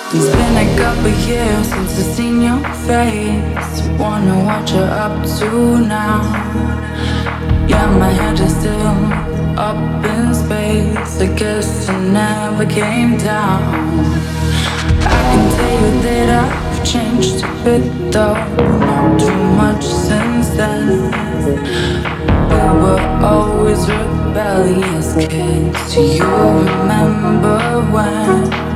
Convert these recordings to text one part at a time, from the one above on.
It's been a couple years since I've seen your face. Wonder what you're up to now. Yeah, my head is still up in space. I guess I never came down. I can tell you that I've changed a bit though. Not too much since then. We were always rebellious kids. Do you remember when?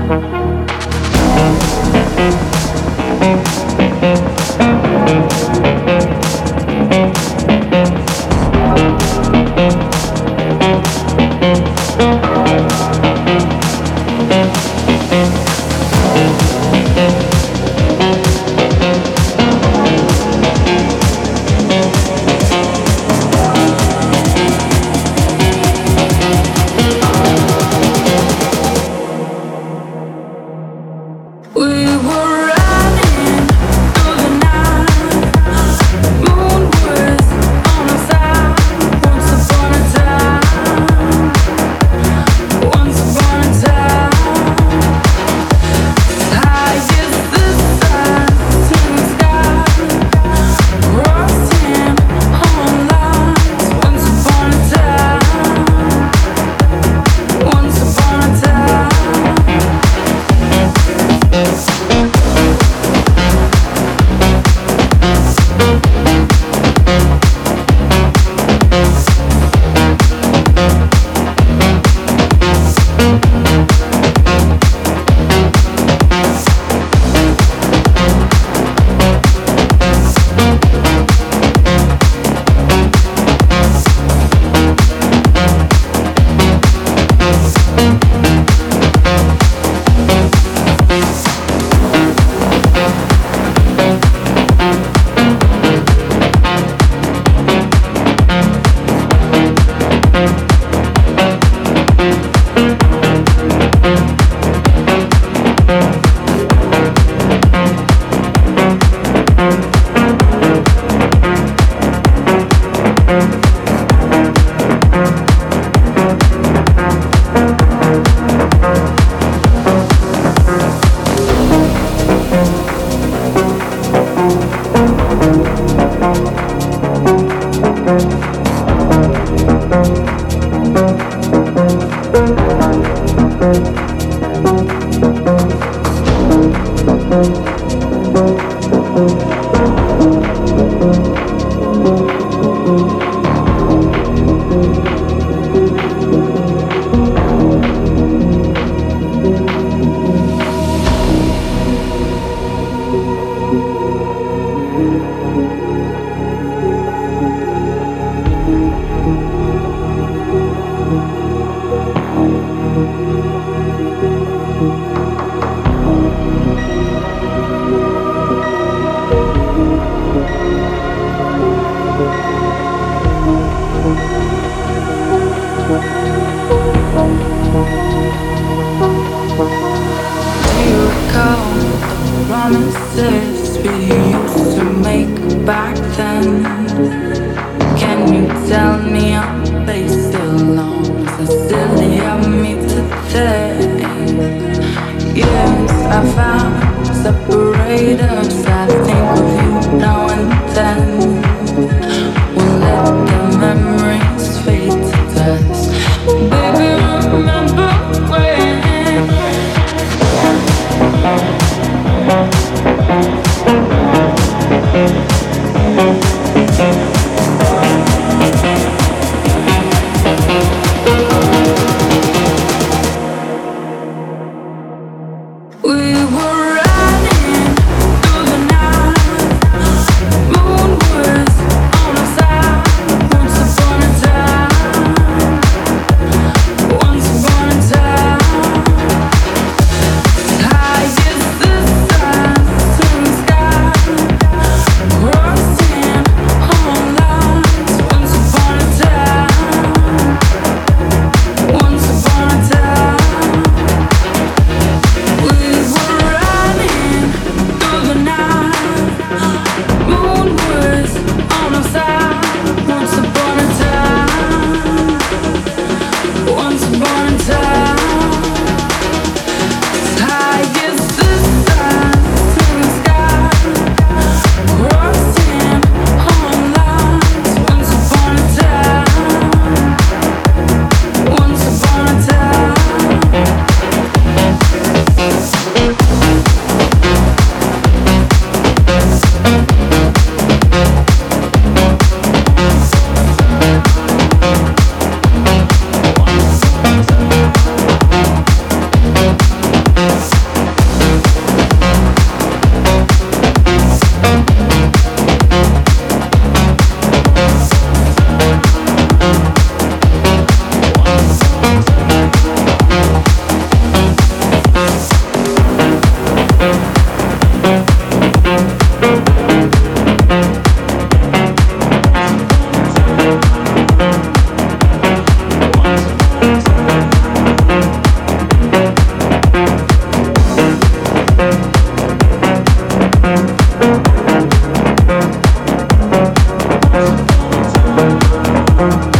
Promises we used to make back then. Can you tell me are they still on? Sincerely help me today. Yes, I found separators. I think of you now and then. Won't let the memories fade to dust. Baby, remember when? We were running through the Thank